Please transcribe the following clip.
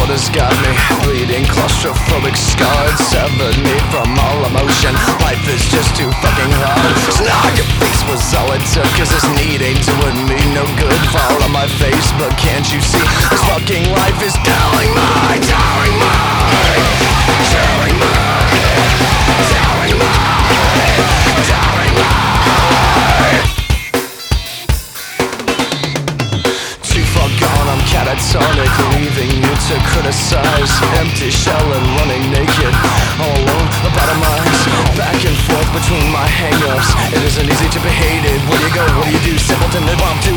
what has got me bleeding, claustrophobic, scarred, severed me from all emotion. Life is just too fucking hard. Snark, your face was all it took, cause this need ain't doing me no good. Fall on my face, but can't you see this fucking life is killing me, killing me, killing me, killing me, killing me. Too far gone, I'm catatonic, leaving you to criticize. Empty shell and running naked, all alone, about a minds. Back and forth between my hang-ups. It isn't easy to be hated. Where do you go? What do you do? Simpleton live on to